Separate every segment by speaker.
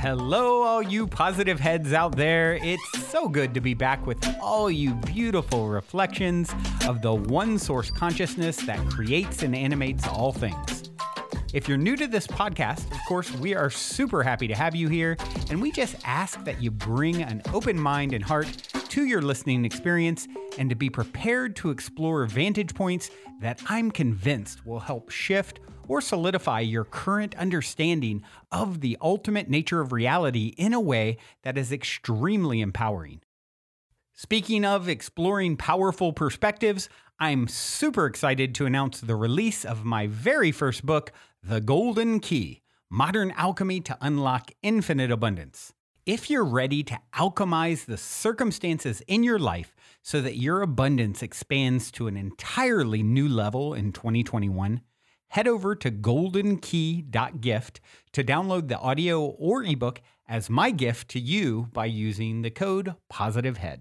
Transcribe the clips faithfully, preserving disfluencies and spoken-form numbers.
Speaker 1: hello, all you positive heads out there. It's so good to be back with all you beautiful reflections of the one source consciousness that creates and animates all things. If you're new to this podcast, of course, we are super happy to have you here, and we just ask that you bring an open mind and heart to your listening experience and to be prepared to explore vantage points that I'm convinced will help shift or solidify your current understanding of the ultimate nature of reality in a way that is extremely empowering. Speaking of exploring powerful perspectives, I'm super excited to announce the release of my very first book, The Golden Key: Modern Alchemy to Unlock Infinite Abundance. If you're ready to alchemize the circumstances in your life so that your abundance expands to an entirely new level in twenty twenty-one, head over to golden key dot gift to download the audio or ebook as my gift to you by using the code POSITIVEHEAD.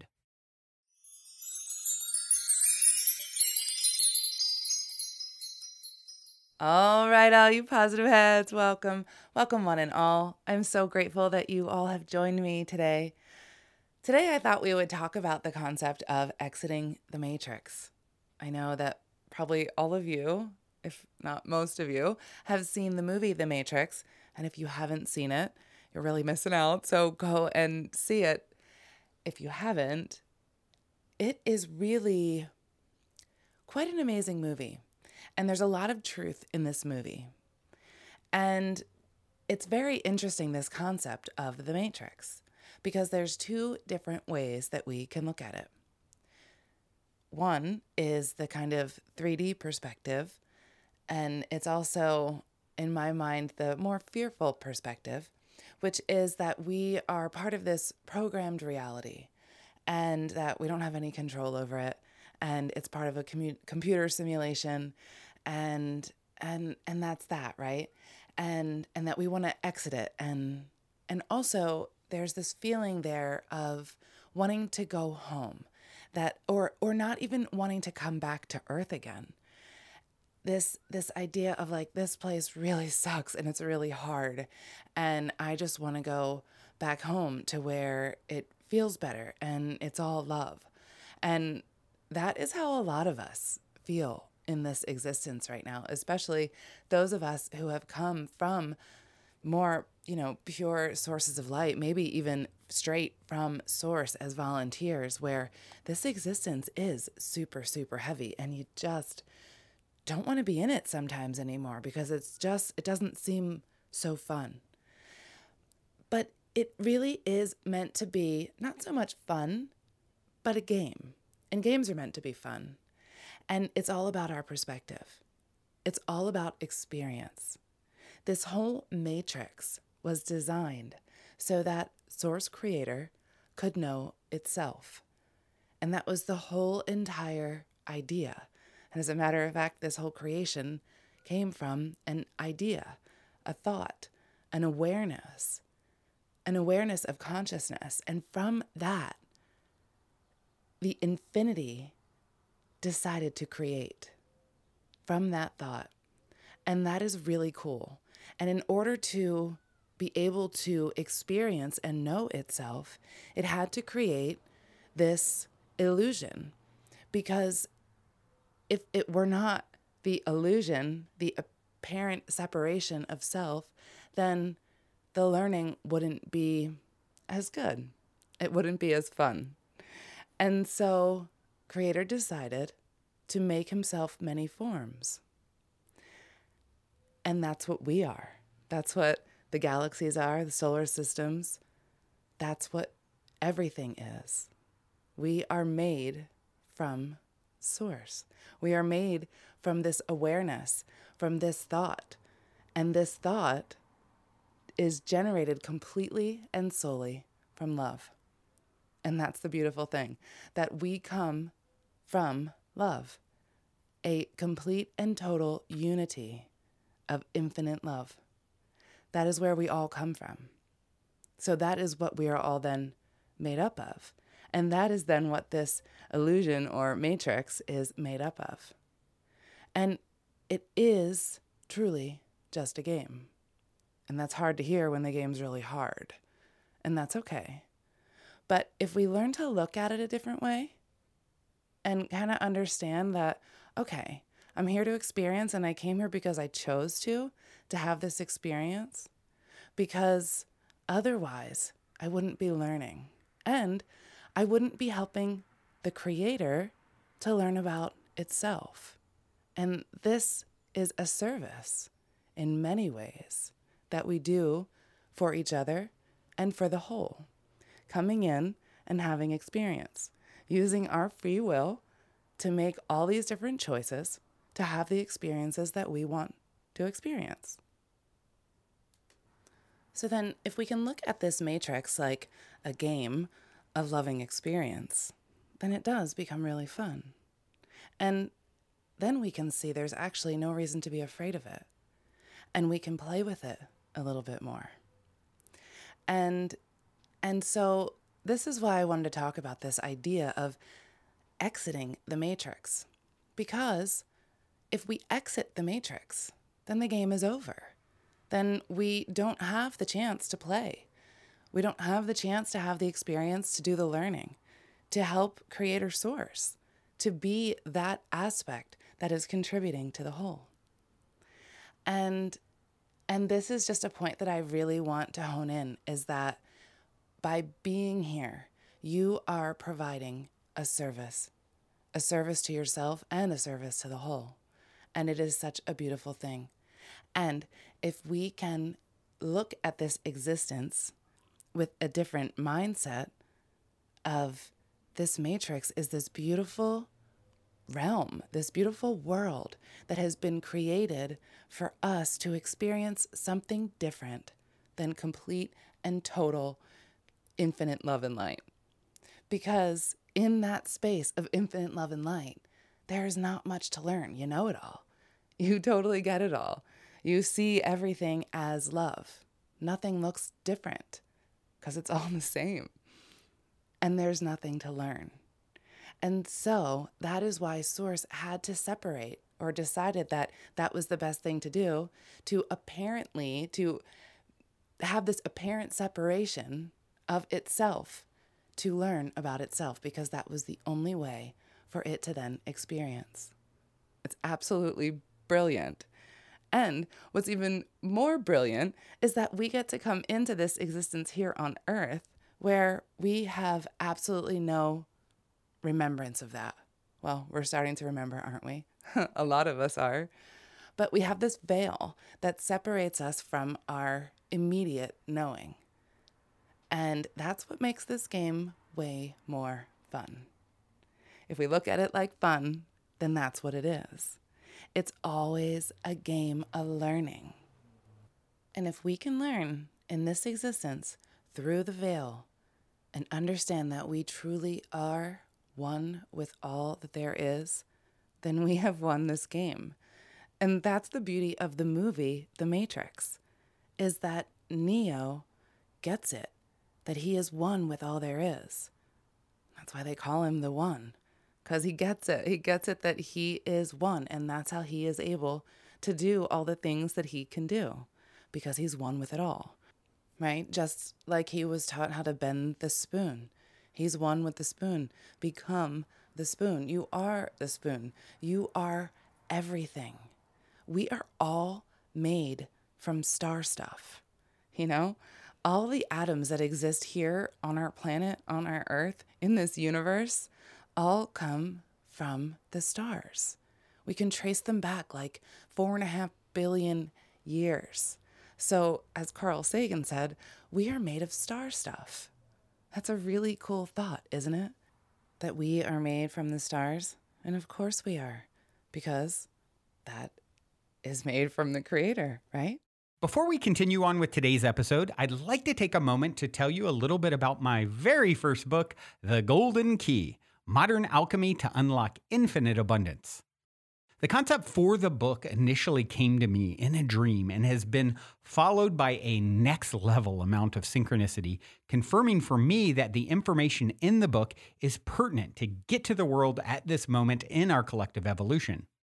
Speaker 2: All right, all you positive heads, welcome. Welcome one and all. I'm so grateful that you all have joined me today. Today, I thought we would talk about the concept of exiting the matrix. I know that probably all of you, if not most of you, have seen the movie The Matrix. And if you haven't seen it, you're really missing out. So go and see it. If you haven't, it is really quite an amazing movie. And there's a lot of truth in this movie. And it's very interesting, this concept of the Matrix, because there's two different ways that we can look at it. One is the kind of three D perspective, and it's also, in my mind, the more fearful perspective, which is that we are part of this programmed reality and that we don't have any control over it. And it's part of a commu- computer simulation, and and and that's that, right? And and that we want to exit it, and and also there's this feeling there of wanting to go home, that or or not even wanting to come back to Earth again. This this idea of like, this place really sucks and it's really hard, and I just want to go back home to where it feels better and it's all love. And that is how a lot of us feel in this existence right now, especially those of us who have come from more, you know, pure sources of light, maybe even straight from source as volunteers, where this existence is super, super heavy and you just don't want to be in it sometimes anymore because it's just, it doesn't seem so fun. But it really is meant to be not so much fun, but a game. And games are meant to be fun. And it's all about our perspective. It's all about experience. This whole matrix was designed so that Source Creator could know itself. And that was the whole entire idea. And as a matter of fact, this whole creation came from an idea, a thought, an awareness, an awareness of consciousness. And from that, the infinity decided to create from that thought. And that is really cool. And in order to be able to experience and know itself, it had to create this illusion. Because if it were not the illusion, the apparent separation of self, then the learning wouldn't be as good. It wouldn't be as fun. And so Creator decided to make himself many forms. And that's what we are. That's what the galaxies are, the solar systems. That's what everything is. We are made from Source. We are made from this awareness, from this thought. And this thought is generated completely and solely from love. And that's the beautiful thing, that we come from love, a complete and total unity of infinite love. That is where we all come from. So that is what we are all then made up of. And that is then what this illusion or matrix is made up of. And it is truly just a game. And that's hard to hear when the game's really hard. And that's okay. But if we learn to look at it a different way and kind of understand that, okay, I'm here to experience and I came here because I chose to, to have this experience, because otherwise I wouldn't be learning and I wouldn't be helping the creator to learn about itself. And this is a service in many ways that we do for each other and for the whole. Coming in and having experience, using our free will to make all these different choices to have the experiences that we want to experience. So then, if we can look at this matrix like a game of loving experience, then it does become really fun. And then we can see there's actually no reason to be afraid of it. And we can play with it a little bit more. And and so this is why I wanted to talk about this idea of exiting the matrix. Because if we exit the matrix, then the game is over. Then we don't have the chance to play. We don't have the chance to have the experience to do the learning, to help creator source, to be that aspect that is contributing to the whole. And and this is just a point that I really want to hone in, is that by being here, you are providing a service, a service to yourself and a service to the whole. And it is such a beautiful thing. And if we can look at this existence with a different mindset of this matrix is this beautiful realm, this beautiful world that has been created for us to experience something different than complete and total infinite love and light. Because in that space of infinite love and light, there is not much to learn. You know it all. You totally get it all. You see everything as love. Nothing looks different because it's all the same. And there's nothing to learn. And so that is why Source had to separate, or decided that that was the best thing to do, to apparently, to have this apparent separation of itself to learn about itself, because that was the only way for it to then experience. It's absolutely brilliant. And what's even more brilliant is that we get to come into this existence here on Earth where we have absolutely no remembrance of that. Well, we're starting to remember, aren't we? A lot of us are. But we have this veil that separates us from our immediate knowing. And that's what makes this game way more fun. If we look at it like fun, then that's what it is. It's always a game of learning. And if we can learn in this existence through the veil and understand that we truly are one with all that there is, then we have won this game. And that's the beauty of the movie, The Matrix, is that Neo gets it, that he is one with all there is. That's why they call him the One, because he gets it. He gets it that he is one, and that's how he is able to do all the things that he can do, because he's one with it all, right? Just like he was taught how to bend the spoon. He's one with the spoon. Become the spoon. You are the spoon. You are everything. We are all made from star stuff, you know? All the atoms that exist here on our planet, on our Earth, in this universe, all come from the stars. We can trace them back like four and a half billion years. So, as Carl Sagan said, we are made of star stuff. That's a really cool thought, isn't it? That we are made from the stars. And of course we are, because that is made from the Creator, right?
Speaker 1: Before we continue on with today's episode, I'd like to take a moment to tell you a little bit about my very first book, The Golden Key: Modern Alchemy to Unlock Infinite Abundance. The concept for the book initially came to me in a dream and has been followed by a next level amount of synchronicity, confirming for me that the information in the book is pertinent to get to the world at this moment in our collective evolution.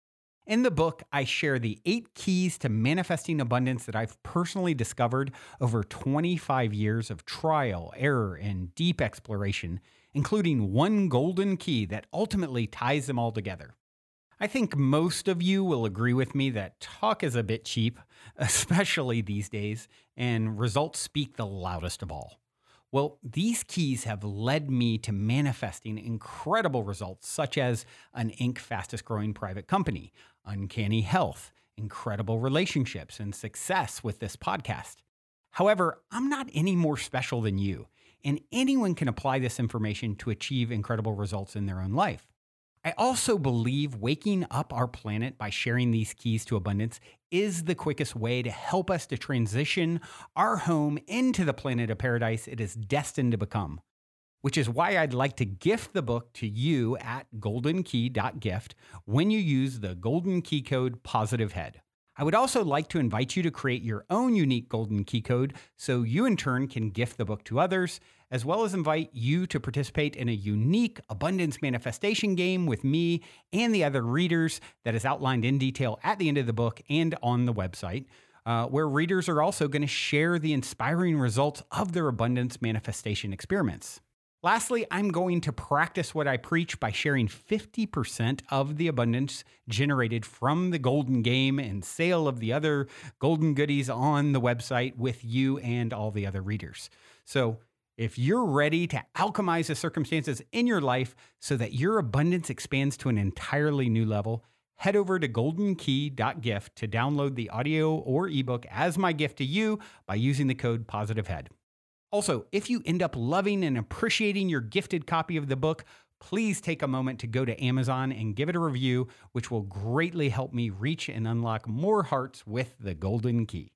Speaker 1: In the book, I share the eight keys to manifesting abundance that I've personally discovered over twenty-five years of trial, error, and deep exploration, including one golden key that ultimately ties them all together. I think most of you will agree with me that talk is a bit cheap, especially these days, and results speak the loudest of all. Well, these keys have led me to manifesting incredible results, such as an Inc fastest growing private company, uncanny health, incredible relationships, and success with this podcast. However, I'm not any more special than you, and anyone can apply this information to achieve incredible results in their own life. I also believe waking up our planet by sharing these keys to abundance is the quickest way to help us to transition our home into the planet of paradise it is destined to become, which is why I'd like to gift the book to you at golden key dot gift when you use the golden key code POSITIVEHEAD. I would also like to invite you to create your own unique golden key code so you in turn can gift the book to others, as well as invite you to participate in a unique abundance manifestation game with me and the other readers that is outlined in detail at the end of the book and on the website, uh, where readers are also going to share the inspiring results of their abundance manifestation experiments. Lastly, I'm going to practice what I preach by sharing fifty percent of the abundance generated from the golden game and sale of the other golden goodies on the website with you and all the other readers. So if you're ready to alchemize the circumstances in your life so that your abundance expands to an entirely new level, head over to golden key dot gift to download the audio or ebook as my gift to you by using the code POSITIVEHEAD. Also, if you end up loving and appreciating your gifted copy of the book, please take a moment to go to Amazon and give it a review, which will greatly help me reach and unlock more hearts with the golden key.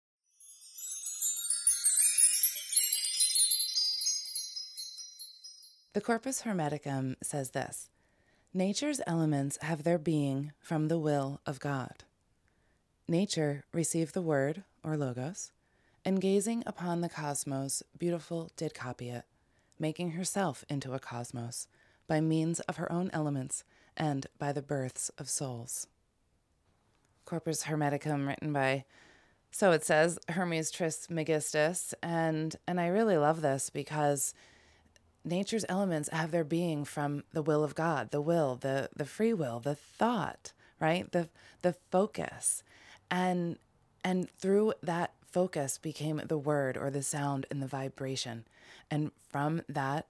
Speaker 2: The Corpus Hermeticum says this: nature's elements have their being from the will of God. Nature received the word, or logos, and gazing upon the cosmos, beautiful did copy it, making herself into a cosmos, by means of her own elements, and by the births of souls. Corpus Hermeticum, written by, so it says, Hermes Trismegistus, and, and I really love this because nature's elements have their being from the will of God, the will, the, the free will, the thought, right? The, the focus. And, and through that focus became the word or the sound and the vibration. And from that,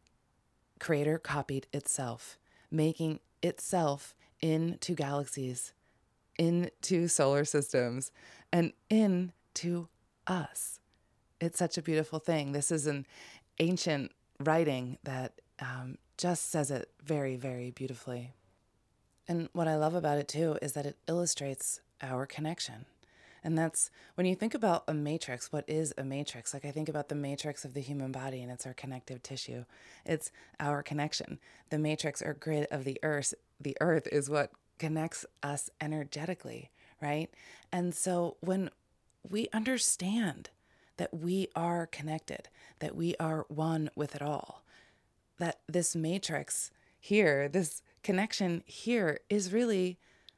Speaker 2: Creator copied itself, making itself into galaxies, into solar systems, and into us. It's such a beautiful thing. This is an ancient writing that um, just says it very, very beautifully. And what I love about it too is that it illustrates our connection. And that's, when you think about a matrix, what is a matrix? Like I think about the matrix of the human body, and it's our connective tissue. It's our connection. The matrix or grid of the earth, the earth is what connects us energetically, right? And so when we understand that we are connected, that we are one with it all, that this matrix here, this connection here is really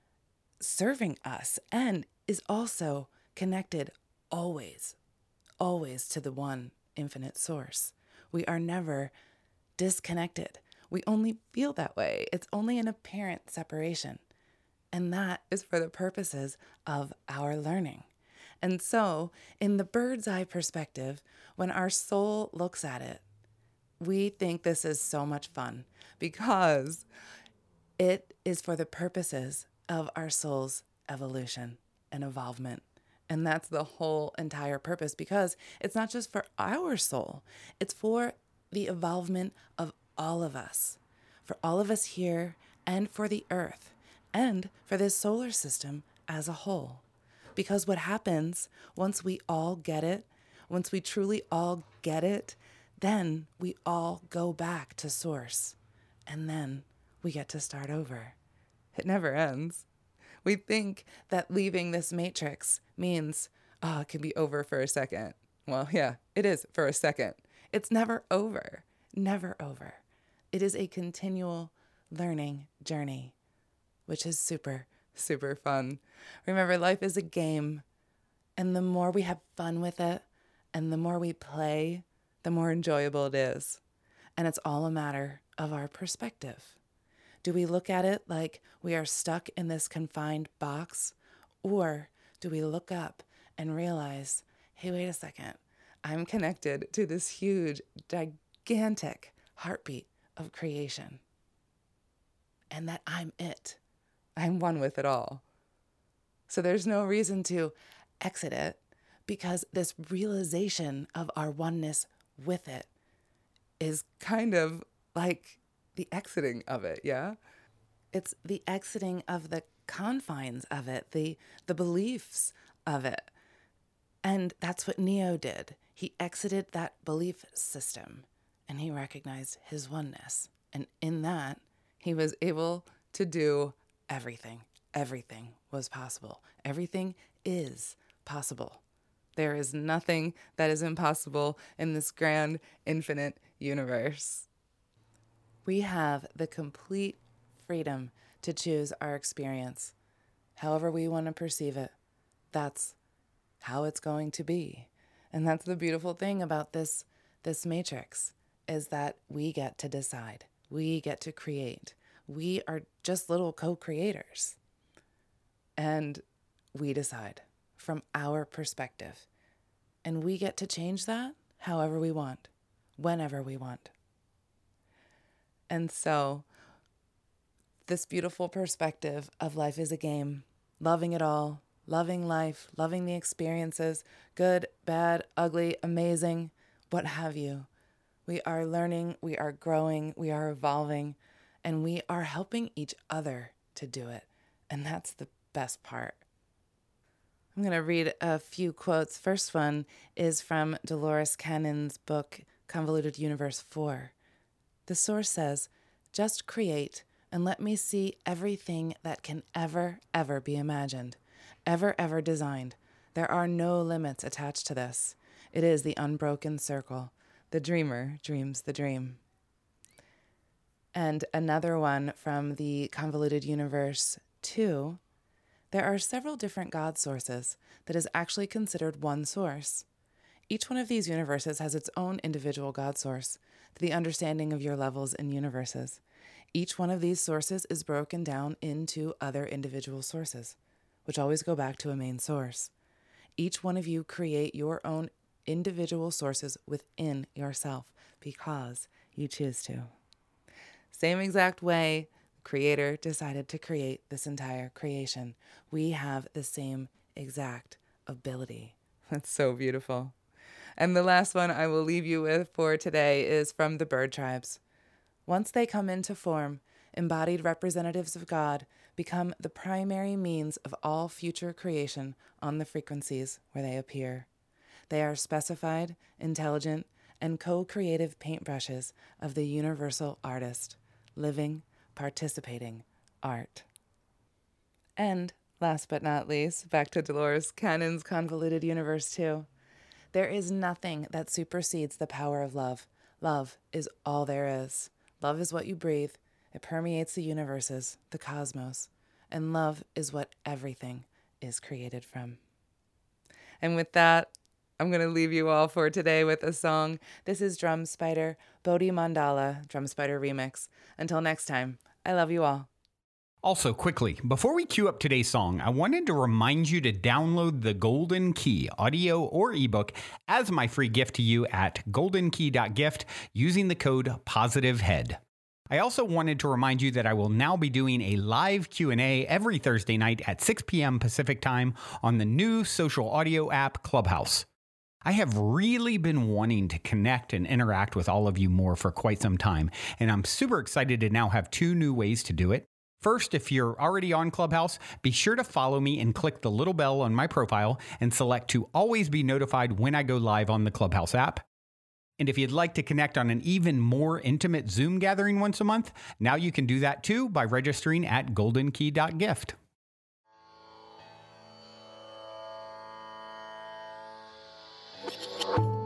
Speaker 2: serving us and is also connected always, always to the one infinite source. We are never disconnected. We only feel that way. It's only an apparent separation. And that is for the purposes of our learning. And so, in the bird's eye perspective, when our soul looks at it, we think this is so much fun because it is for the purposes of our soul's evolution and evolvement. And that's the whole entire purpose, because it's not just for our soul, it's for the evolvement of all of us, for all of us here, and for the earth, and for this solar system as a whole. Because what happens once we all get it, once we truly all get it, then we all go back to source. And then we get to start over. It never ends. We think that leaving this matrix means, oh, it can be over for a second. Well, yeah, it is for a second. It's never over, never over. It is a continual learning journey, which is super, super fun. Remember, life is a game, and the more we have fun with it and the more we play, the more enjoyable it is. And it's all a matter of our perspective. Do we look at it like we are stuck in this confined box, or do we look up and realize, hey, wait a second, I'm connected to this huge, gigantic heartbeat of creation, and that I'm it. I'm one with it all. So there's no reason to exit it, because this realization of our oneness with it is kind of like the exiting of it, yeah? It's the exiting of the confines of it, the the beliefs of it. And that's what Neo did. He exited that belief system and he recognized his oneness. And in that, he was able to do everything. Everything was possible. Everything is possible. There is nothing that is impossible in this grand, infinite universe. We have the complete freedom to choose our experience, however we want to perceive it. That's how it's going to be. And that's the beautiful thing about this, this matrix, is that we get to decide. We get to create. We are just little co-creators. And we decide from our perspective. And we get to change that however we want, whenever we want. And so, this beautiful perspective of life is a game, loving it all, loving life, loving the experiences, good, bad, ugly, amazing, what have you. We are learning, we are growing, we are evolving, and we are helping each other to do it. And that's the best part. I'm going to read a few quotes. First one is from Dolores Cannon's book, Convoluted Universe four. The source says, "Just create and let me see everything that can ever, ever be imagined, ever, ever designed. There are no limits attached to this. It is the unbroken circle. The dreamer dreams the dream." And another one from the Convoluted Universe two, there are several different God sources that is actually considered one source. Each one of these universes has its own individual God source, to the understanding of your levels in universes. Each one of these sources is broken down into other individual sources, which always go back to a main source. Each one of you create your own individual sources within yourself because you choose to. Same exact way the Creator decided to create this entire creation. We have the same exact ability. That's so beautiful. And the last one I will leave you with for today is from the bird tribes. Once they come into form, embodied representatives of God become the primary means of all future creation on the frequencies where they appear. They are specified, intelligent, and co-creative paintbrushes of the universal artist, living, participating art. And last but not least, back to Dolores Cannon's Convoluted Universe two. There is nothing that supersedes the power of love. Love is all there is. Love is what you breathe. It permeates the universes, the cosmos. And love is what everything is created from. And with that, I'm going to leave you all for today with a song. This is Drum Spider, Bodhi Mandala, Drum Spider Remix. Until next time, I love you all.
Speaker 1: Also, quickly, before we cue up today's song, I wanted to remind you to download the Golden Key, audio or ebook, as my free gift to you at golden key dot gift using the code POSITIVEHEAD. I also wanted to remind you that I will now be doing a live Q and A every Thursday night at six p.m. Pacific time on the new social audio app Clubhouse. I have really been wanting to connect and interact with all of you more for quite some time, and I'm super excited to now have two new ways to do it. First, if you're already on Clubhouse, be sure to follow me and click the little bell on my profile and select to always be notified when I go live on the Clubhouse app. And if you'd like to connect on an even more intimate Zoom gathering once a month, now you can do that too by registering at golden key dot gift.
Speaker 3: You